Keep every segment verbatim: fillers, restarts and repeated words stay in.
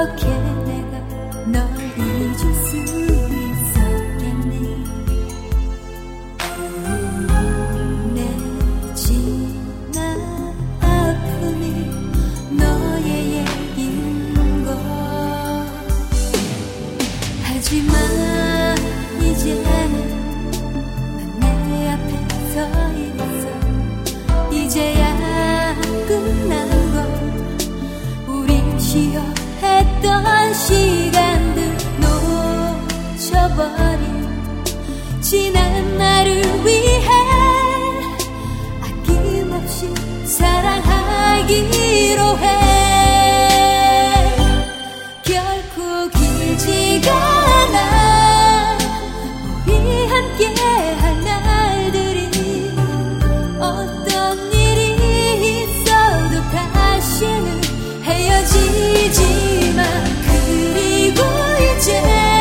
어떻게 내가 널 잊을 수 있었겠니. 내 지난 아픔이 너의 얘기인걸. 하지만 이제는 넌 내 앞에 서 있어. 이제야 끝난 걸. 우린 쉬어 했던 시간들 놓쳐버린 지난 나를 위해 아낌없이 사랑하기로 해. 결코 길지가 않아 우리 함께할 날들이. 어떤 일이 있어도 다시는 헤어지지마. 그리고 이제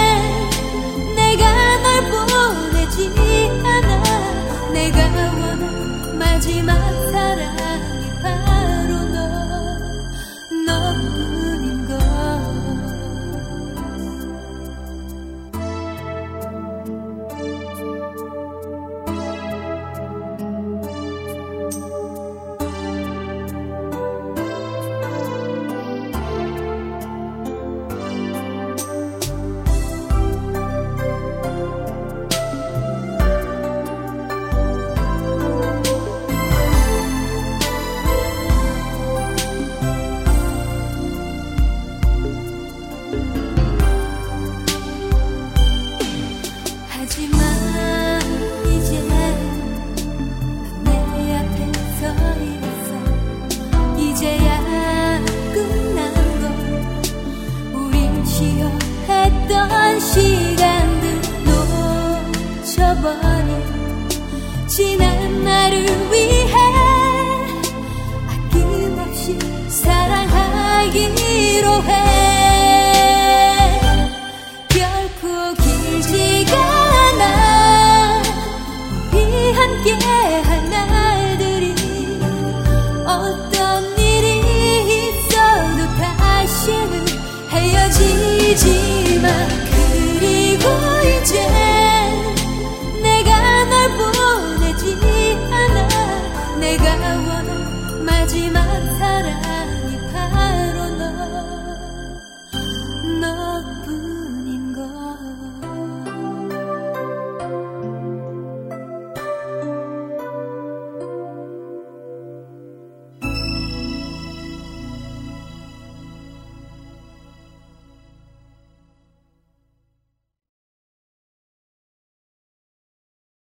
내가 널 보내지 않아. 내가 원한 마지막 사랑이 바로 너, 너뿐인걸. 하지만 이제 넌 내 앞에 서 있어. 이제야 끝난 걸. 우린 쉬어 했던 시간들 놓쳐버린 지난 나를 위해 아낌없이 사랑하기로 해. 결코 길지가 않아 우리 함께할 날들이. 어떤 일이 있어도 다시는 헤어지지마. 그리고 이제